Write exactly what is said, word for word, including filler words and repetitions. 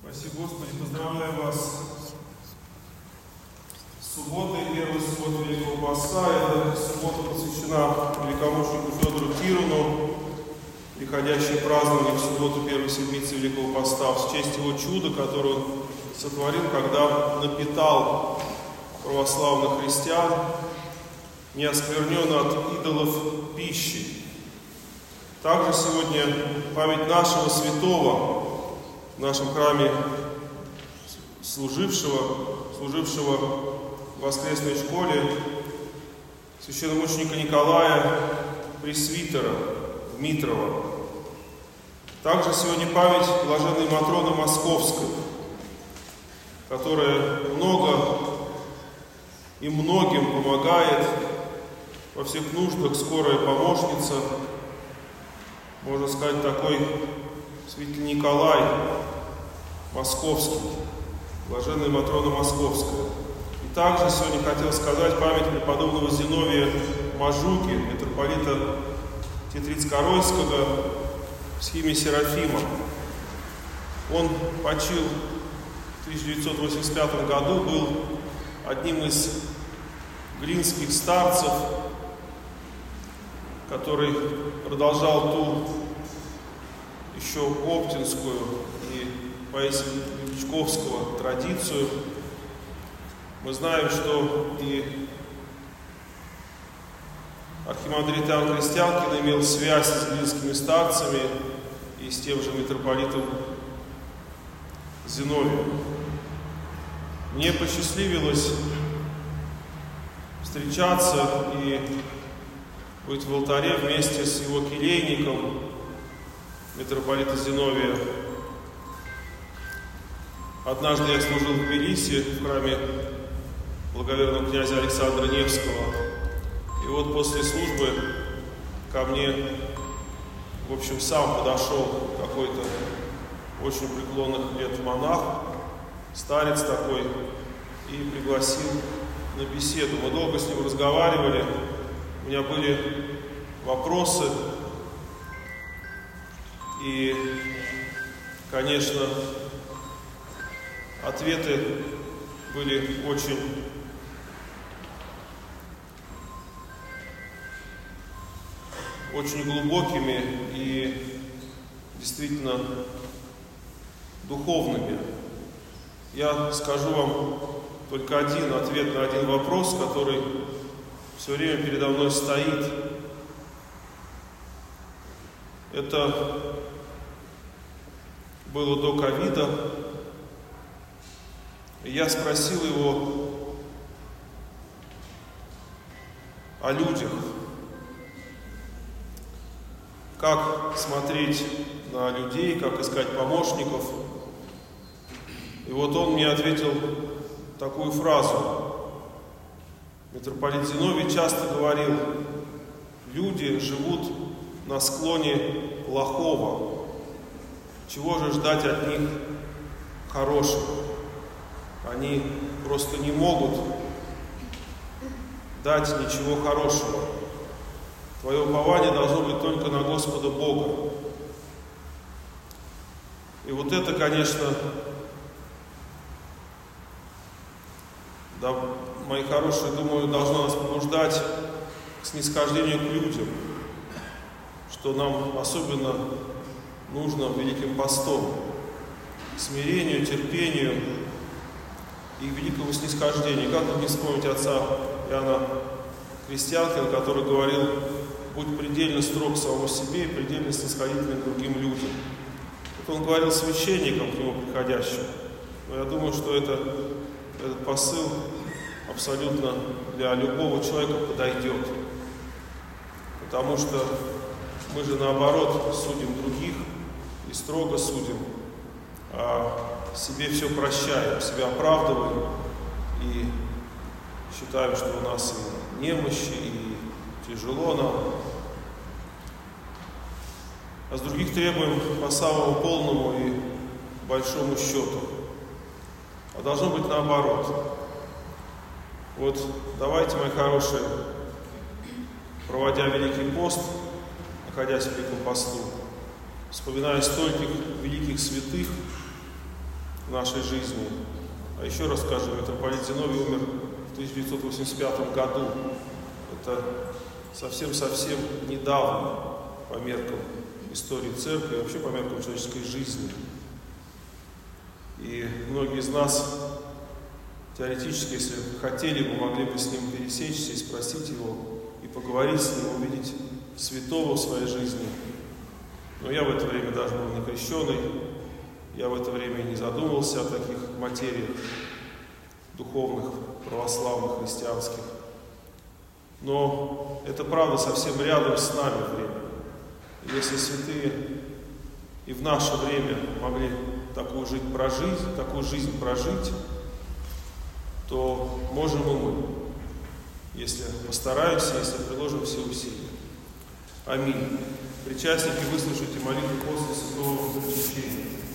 Спасибо, Господи, поздравляю вас с субботой, первой субботой Великого Поста. Эта суббота посвящена великомученику Федору Тирону, приходящей празднование в субботу первой седмицы Великого Поста, в честь его чуда, которое он сотворил, когда напитал православных христиан, не оскверненно от идолов пищи. Также сегодня память нашего святого в нашем храме, служившего, служившего в воскресной школе, священномученика Николая Пресвитера Дмитрова. Также сегодня память блаженной Матроны Московской, которая много и многим помогает во всех нуждах, скорая помощница, можно сказать, такой святитель Николай Московский, блаженная Матрона Московская. И также сегодня хотел сказать память преподобного Зиновия Мажуки, митрополита Тетрицко-Ройского в схиме Серафима. Он почил в тысяча девятьсот восемьдесят пятом году, был одним из глинских старцев, который продолжал ту еще оптинскую и Паисия Величковского традицию. Мы знаем, что и архимандрит Иоанн Крестьянкин имел связь с глинскими старцами и с тем же митрополитом Зиновием. Мне посчастливилось встречаться и быть в алтаре вместе с его келейником, митрополита Зиновия. Однажды я служил в Тбилиси, в храме благоверного князя Александра Невского. И вот после службы ко мне, в общем, сам подошел какой-то очень преклонных лет монах, старец такой, и пригласил на беседу. Мы долго с ним разговаривали, у меня были вопросы, и, конечно, ответы были очень очень глубокими и действительно духовными. Я скажу вам только один ответ на один вопрос, который все время передо мной стоит. Это было до ковида. И я спросил его о людях. Как смотреть на людей, как искать помощников. И вот он мне ответил такую фразу. Митрополит Зиновий часто говорил: люди живут на склоне плохого. Чего же ждать от них хорошего? Они просто не могут дать ничего хорошего. Твое упование должно быть только на Господа Бога. И вот это, конечно, да, мои хорошие, думаю, должно нас побуждать к снисхождению к людям, что нам особенно нужно Великим Постом, к смирению, терпению и великому снисхождению. Как тут не вспомнить отца Иоанна Крестьянкина, который говорил: будь предельно строг самому себе и предельно снисходительным к другим людям. Это он говорил священникам, к нему приходящим. Но я думаю, что это, этот посыл абсолютно для любого человека подойдет. Потому что мы же наоборот судим других и строго судим, а себе все прощаем, себя оправдываем и считаем, что у нас и немощи, и тяжело нам. А с других требуем по самому полному и большому счету. А должно быть наоборот. Вот давайте, мои хорошие, проводя Великий пост, находясь в Великом посту, вспоминая стольких великих святых, в нашей жизни. А еще раз скажем, митрополит Зиновий умер в тысяча девятьсот восемьдесят пятом году. Это совсем-совсем недавно по меркам истории церкви, и вообще по меркам человеческой жизни. И многие из нас теоретически, если хотели бы, могли бы с ним пересечься и спросить его, и поговорить с ним, увидеть святого в своей жизни. Но я в это время даже был не крещеный, я в это время не задумывался о таких материях духовных, православных, христианских. Но это правда совсем рядом с нами время. И если святые и в наше время могли такую жизнь прожить, такую жизнь прожить, то можем и мы, если постараемся, если приложим все усилия. Аминь. Причастники, выслушайте молитву после святого причащения.